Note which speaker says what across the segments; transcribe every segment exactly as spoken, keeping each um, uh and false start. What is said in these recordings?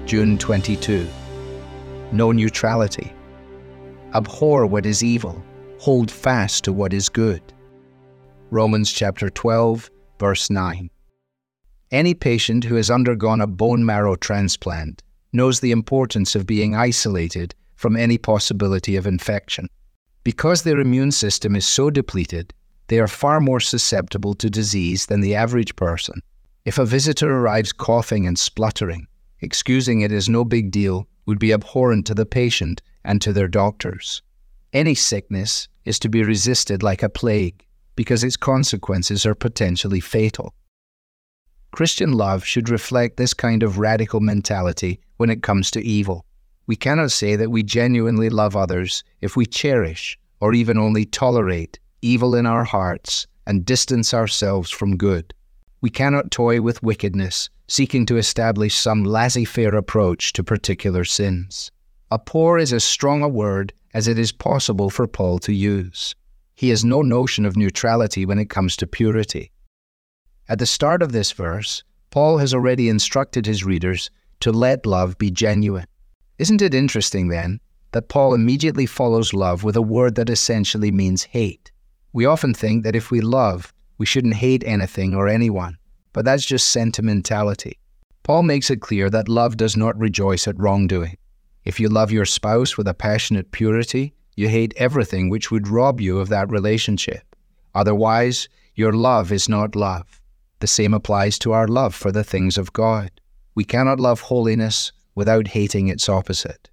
Speaker 1: June twenty-second. No neutrality. Abhor what is evil. Hold fast to what is good. Romans chapter twelve, verse nine. Any patient who has undergone a bone marrow transplant knows the importance of being isolated from any possibility of infection. Because their immune system is so depleted, they are far more susceptible to disease than the average person. If a visitor arrives coughing and spluttering, excusing it as no big deal would be abhorrent to the patient and to their doctors. Any sickness is to be resisted like a plague because its consequences are potentially fatal. Christian love should reflect this kind of radical mentality when it comes to evil. We cannot say that we genuinely love others if we cherish or even only tolerate evil in our hearts and distance ourselves from good. We cannot toy with wickedness, seeking to establish some laissez-faire approach to particular sins. Abhor is as strong a word as it is possible for Paul to use. He has no notion of neutrality when it comes to purity. At the start of this verse, Paul has already instructed his readers to let love be genuine. Isn't it interesting, then, that Paul immediately follows love with a word that essentially means hate? We often think that if we love, we shouldn't hate anything or anyone, but that's just sentimentality. Paul makes it clear that love does not rejoice at wrongdoing. If you love your spouse with a passionate purity, you hate everything which would rob you of that relationship. Otherwise, your love is not love. The same applies to our love for the things of God. We cannot love holiness without hating its opposite.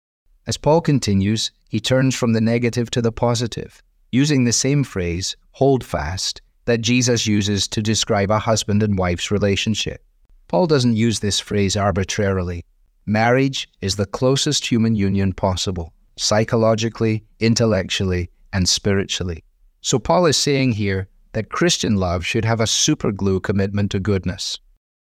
Speaker 1: As Paul continues, he turns from the negative to the positive, using the same phrase, hold fast, that Jesus uses to describe a husband and wife's relationship. Paul doesn't use this phrase arbitrarily. Marriage is the closest human union possible, psychologically, intellectually, and spiritually. So Paul is saying here that Christian love should have a superglue commitment to goodness.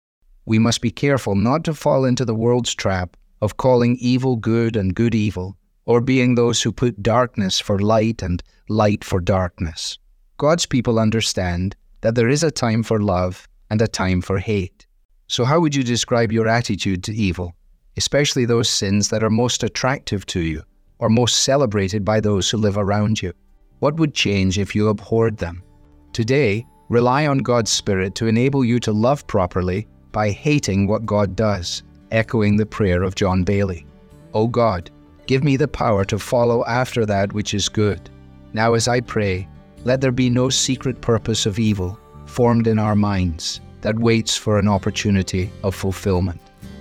Speaker 1: We must be careful not to fall into the world's trap of calling evil good and good evil, or being those who put darkness for light and light for darkness. God's people understand that there is a time for love and a time for hate. So how would you describe your attitude to evil, especially those sins that are most attractive to you or most celebrated by those who live around you? What would change if you abhorred them? Today, rely on God's Spirit to enable you to love properly by hating what God does, echoing the prayer of John Bailey. O God, give me the power to follow after that which is good. Now as I pray, let there be no secret purpose of evil formed in our minds that waits for an opportunity of fulfillment.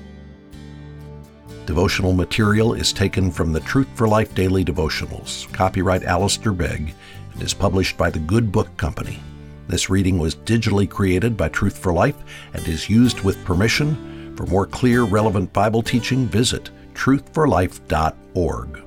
Speaker 2: Devotional material is taken from the Truth for Life Daily Devotionals, copyright Alistair Begg, and is published by the Good Book Company. This reading was digitally created by Truth for Life and is used with permission. For more clear, relevant Bible teaching, visit truth for life dot org.